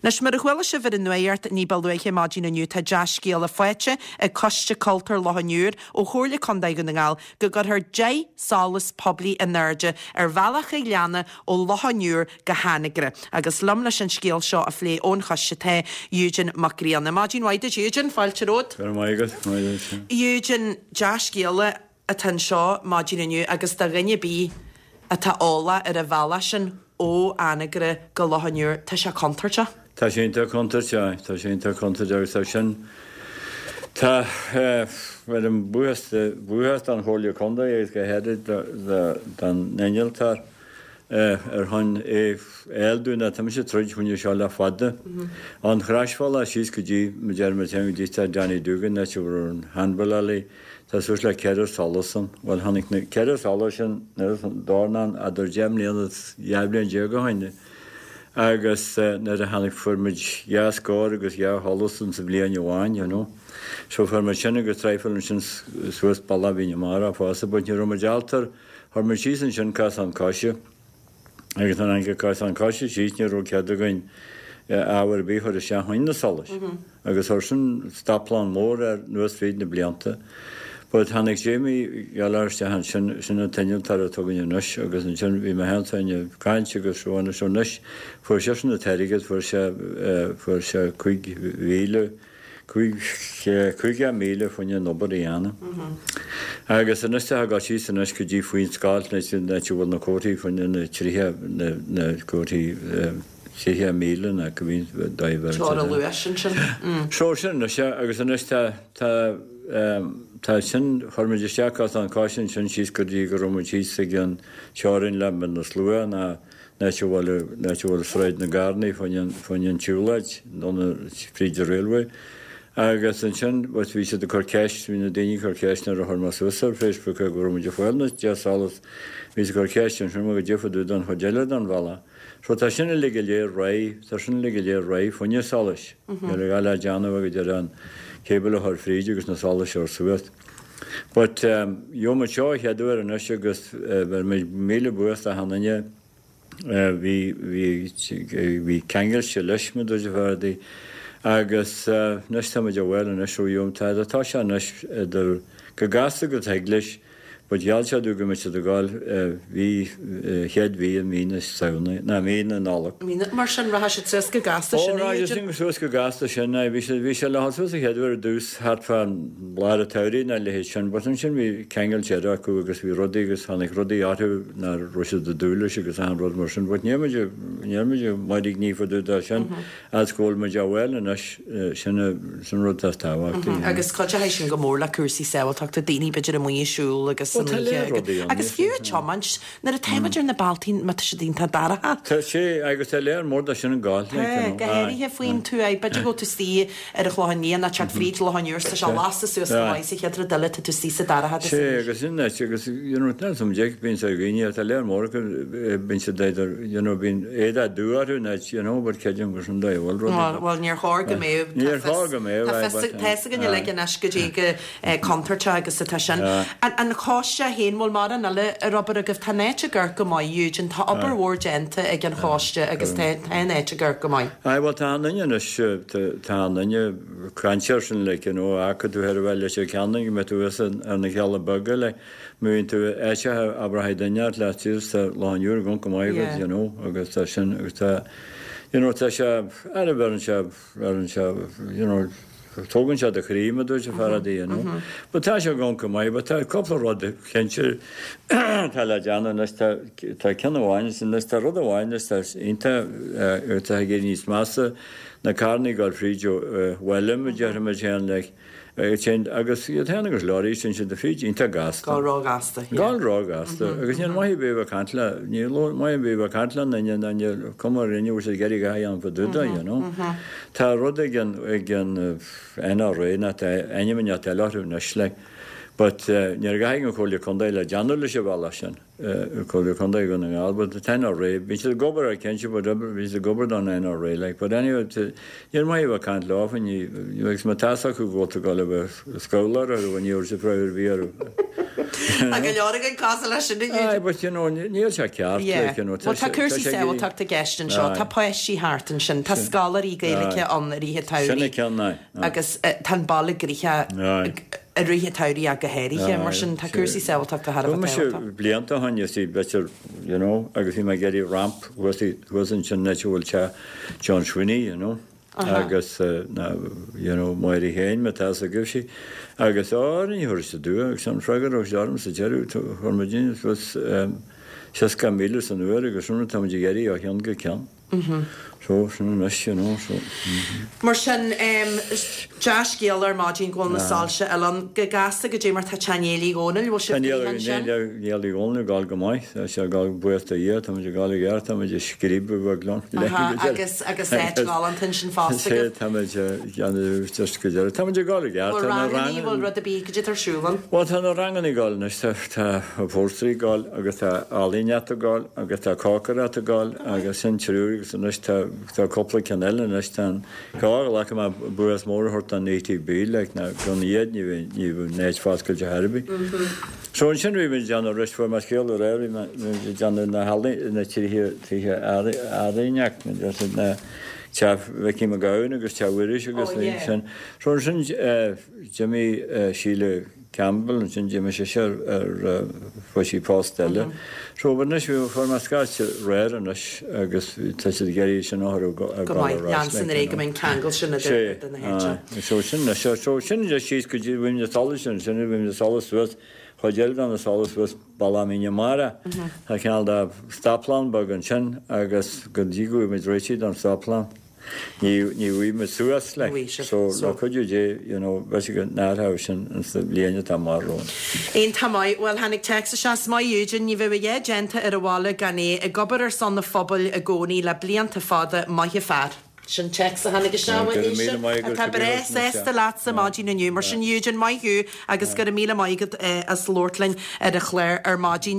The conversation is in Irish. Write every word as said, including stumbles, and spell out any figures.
Nes mar a chhuiile se bhar an nuirt ní balúiche mágin aniu tá deascíal a foiite a coste cultúr lethaniúr ó chóirla condaig an ngáil go gur th dé sálas poblí a nerde ar bhealach a leanna ó lethaniúr go hánigre agus lom leis an scéal seo a phlé ón chaiste té Eugene Macríanna. Mágin waide Eugene fáilte ród? Ar maigad, maigad. Eugene deascíal a tan seo mágin aniu agus da rinne bí a tá óla ar a bheala sin ó anagre go lethaniúr tá se contarte? Tá sé inta contarte, tá sé inta contarte agus tá sin. Tá bhfuil an buhast an chóirla conda é go heidir den neiltar ar chun é eilúna tá sé troid chuine seo le fada. An chráisfáil a síos go dtí me dearmar te go dtí Danny Dugan na bhar an handballí tá sús le ceir salasan, bhil tháinig na ceir salasan dánan a do deimlíon dheimblíonn dé go haine. Agus na a tháinig fuirmid jaascáir agus ja halasan sa blion amháin, you know. So fuirmid sin agus tréifil sin suas balla bhíine mar a fása, bud ní rumid altar thuirmid síos an sin cas an caiise. Agus an ange cas an caiise síos ní ró cead againn áhar bí chuir a seahain na salas. Agus thuir sin staplan mór ar nuas féad na blianta. But hannig Jamie galar stehan sin sin tenil tar a tugin nush agus an sin vi me hantainne kaintse agus roana so nush for se na terigad for se for se kuig vile kuig kuig mele von je noberiana. Agus an nuste ha gachi san nush ku ji fuin skal na sin na chu na koti von na trihe na na koti sé he mele na kvin diver. So a luation sin. So sin na se agus an nuste ta Tá sin chuirmid isteachás an cáisin sin síos go dtí go romid síos a gin teáirn leman na slua na bhfuil sreid na garnaí faoin túlaid donna fríidir réalfu. Agus an sin bhs ví sé de corcéis hí na daoine corcéisna a thuma suasar Facebook a go romid foiilna deálas ví corcéis an sin go defaú don chodéile an bhela. So tá sinna le lé ré tá sin le lé ré faoine salas. Ar a gáile deanamh go dear an cébal a fríide agus na salas ar suas. But um, Joma seo headúir an is agus bhar mé méle buas a hananne hí kegel se leisme do bhhardaí agus nes tá de bhfuil an isú Jomtáid atá se idir go gasasta go teaglis, bud geall se dú go me a gáil hí head hí a mína saona na mína nálach. Mar sin ra se tres go gasta sin. Ó sus go gasta sin bhí bhí se le sú a headhar dús hart fan bláir a teirí na le sin, but an sin bhí kegel tead acu agus bhí rodí agus hánig rodí áú na roisi a dúla agus an rod mar sin, bud neimiide neimiide maidig ní fadú sin a scóil me bhfuil an sinna sin rud táhacht. Agus coéis sin go mór le cuasí saoilteachta daoine beidir a muoisiú agus agus fiú chomans na a taimmeidir na baltín me sé dínta baratha. Tá sé agus tá léir mór a sin an gáil. Gahéirí he faoin tú é beidir go tú tí ar a chláníon na teag fríd lehanúir sa se lásta suas sé chéadra deile tú tí sa daratha. sé agus in agus ne som Jack bín a gine a léir mór bin se déidir bín éad a dúarú na bar ceidir gur an dahil Well níor háir go méh Níor háir go méh Tá gan le an eis go dtí go contarte agus sa sin. An cháiste héonmór mar an le robar a goh tanéite gur go maiid Eugene tá obair mhór genta ag an cháiste agus tanéite gur go maiid. Bhil tá nanne tá nanne cranseir sin le nó acha tú ar bhile sé ceanning me tú ar na cheala bagga le muonn tú éise abraid daneart le tíir sa láúr gon go maiid agus tá sin agus tá tá se ar bhar an se an se tógann se a chríime dúir se faradí nó. Ba tá se gon go maiid, ba tá coppla rud chéintir tá le deanna tá ceanháin sin nes tá rud amháin inta tá gé níos massa na carnaí gáil fríide bhfuilm a dear me tean le agus tena agus láirí sin sin de fríd inta gasta. Gárá gasta. Gárá gasta. Agus níon maithí béh cantla, ní mai béh cantla na cumar rinneú sé geirí gaí an faduda, Tá rud gin gin N R A na aimime teú nes le, but níor gaing an chola condéile deanúla sé bhla sin chola condé gon an gáil, but ten ré, bhí sé gobar a cense bud bhí sé gobar an N R A, le, but anyway, níor mai bh cant láfan gus má tása chu ggóta gáil bh scólar ar bhain níor sa freiir bhíar A go leor an casa lei sin Ai, but you know, níl se ceart, like, you know. Tá cursaí saoil tuachta gceistin seo, tá poisí háartan sin, tá scalarí gaalacha an ríthe tairí. Sinna ceann ná. Agus tá balla gríthe a ríthe tairí a go héirithe mar sin tá cursaí saoil tuachta har Well, Mister Blianta han you see better, you know, agus fi ma geri ramp was he wasn't sin natural cha John Sweeney, you know. Agus uh, na, you know, moiri hein met as a gifshi. Agus or ni hor se do, agus sam fragar og jarm se jeru to hormagin was um sas Camillus an ur agus sun tam geri og han ge kan. Mhm. So sin nas, you know, so. Mar sin um Josh Giller Margin go na salse elan go gasta go démar tá chanéli gonel was sin. Nearly only gal go mai, se gal buesta ie, tam je gal ger, tam je skribe go glon. Agus agus set gal intention fast. Tam je jan just go ger, tam je gal ger, tam rang. Well rud be go tar shulan. Wat han rangan gal na ta forstri gal, agus ta alinia to gal, agus ta kakara to gal, agus sin chirurg so nesta ta couple canellen nestan. Gal like ma buas more hort an native be like na gon yed ni ni net faskal je harbi. So in sin we jan a rest for my skill or every jan na halli na chiri hier hier arinyak men just na chaf veki magaun agus chawirish agus sin. So sin Jimmy Sheila Campbell and sin Jimmy Shisher er was she postelle. So when this we for my scotch rare and agus touch the gary sin or go go Jansen Regamin Kangle sin the hedge. So sin na so sin just she's could you win the solution sin win the solace was Hojel gan the solace was Balaminia Mara. I can da staplan bug and sin agus godigu with Richard on staplan. Ni ni we masuas like so so could you you know basically not house and the linya tamaro in tamai well hanik Texas shas my Eugene ni we ye genta er wala gani a gober son the fobble a goni la blianta father my fad sin checks a hanig shawa is ta bres est latsa margin and you mar sin Eugene my hu agus got a mila my as lortling at a clear er margin